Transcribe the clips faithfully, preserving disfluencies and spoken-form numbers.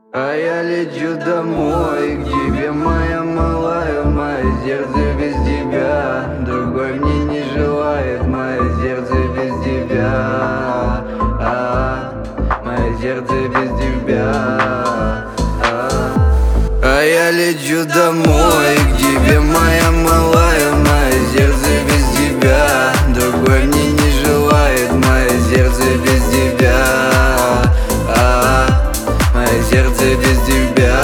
А я лечу домой к тебе, моя малая. Мое сердце без тебя, другой мне не желает. Мое сердце без тебя, а, мое сердце без тебя, а. А я лечу домой к тебе, моя малая. Мое сердце без тебя, другой мне не желает. Мое сердце без тебя, а, мое сердце без тебя,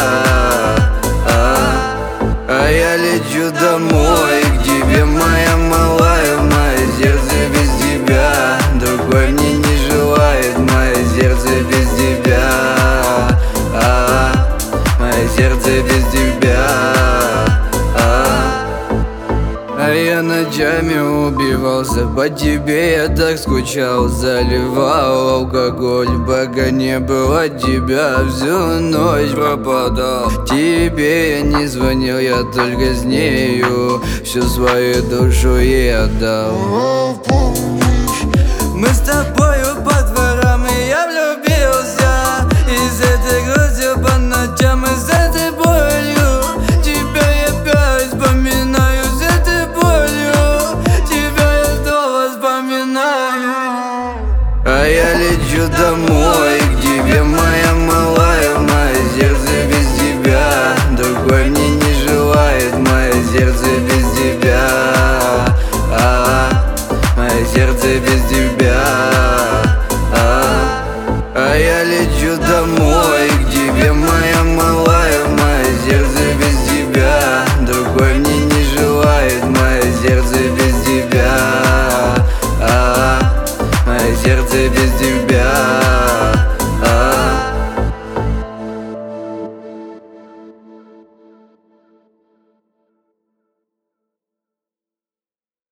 а. А я лечу домой к тебе, моя малая. Мое сердце без тебя, другой мне не желает. Мое сердце без тебя, а, мое сердце без тебя, а. А я ночами убивался по тебе, я так скучал. Заливал алкоголь, пока не было тебя. Всю ночь пропадал, тебе я не звонил, я только с нею всю свою душу ей отдал. Мы с тобою